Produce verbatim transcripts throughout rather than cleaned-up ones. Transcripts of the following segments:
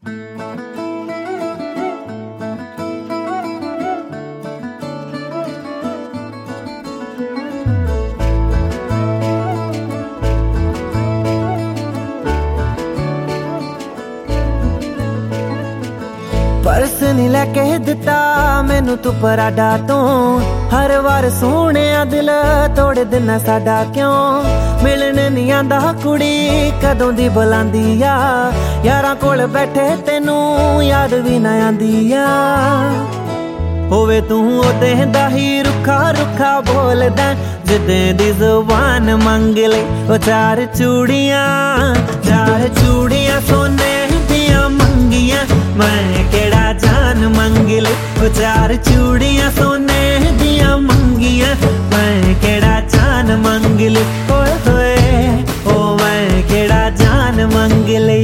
परस नहीं लैके दिता मैनू तू पराडा तो हर वार सोने दिल तोड़ देना साडा क्यों मिलन नहीं आंदा कुड़ी कदों दी बुलांदी आ यारां कोल बैठे तेनू याद भी ना आंदी आ होवे तू ओदे दा ही रुखा रुखा बोलदा जिदे दी जुबान मंग ले ओ चार चूड़ियां चार चूड़ियां सोने दियां मंगियां मैं केड़ा जान मंग ले ओ चार चूड़ियां सोने दियां मंगियां मैं केड़ा जान मंग ले ओए होए ओ मैं केड़ा जान मंग ले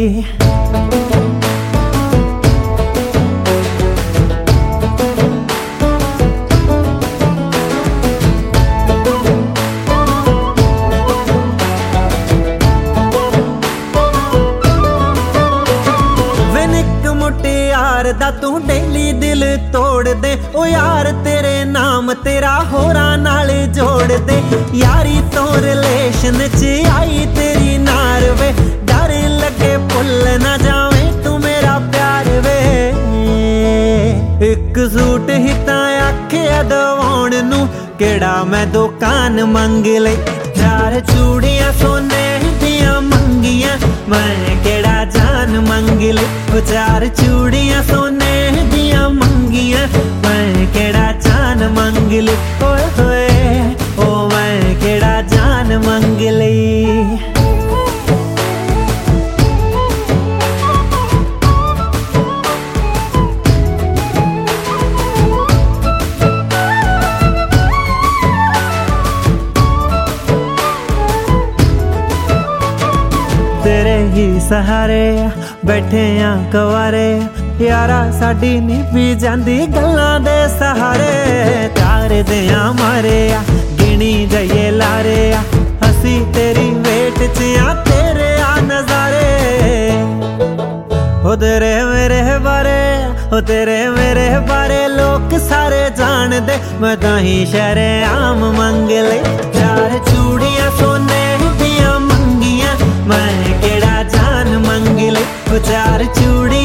दा तू डेली दिल तोड़ दे ओ यार तेरे नाम तेरा होरा नाल जोड़ दे यारी तो रिलेशन च आई तेरी नार वे डर लगे भुल ना जावे तू मेरा प्यार वे एक सूट ही तां आखिया दवाउण नू केड़ा मैं दुकान मंग ले चार चूड़ियां सोने दियां मंगियां मैं केड़ा जान मंग ले ओ चार चूड़ियां सोने दियां मंगियां मैं केड़ा जान मंग ले ओए होए ओ मैं केड़ा जान मंग ले तेरे ही सहारे बैठे आ कवारे यारा साडी नी भी जांदी गल्लां दे सहारे तारे दे मारे आ गिनी जाइए लारे आ हसी तेरी वेट च आ तेरे आ नजारे ओ तेरे मेरे बारे ओ तेरे मेरे बारे लोग सारे जान दे मैं ताही शहरे आम मंग ले चार चूड़ियां सोने दियां मंगियां मैं केड़ा जान मंग ले ओ चार चूड़ी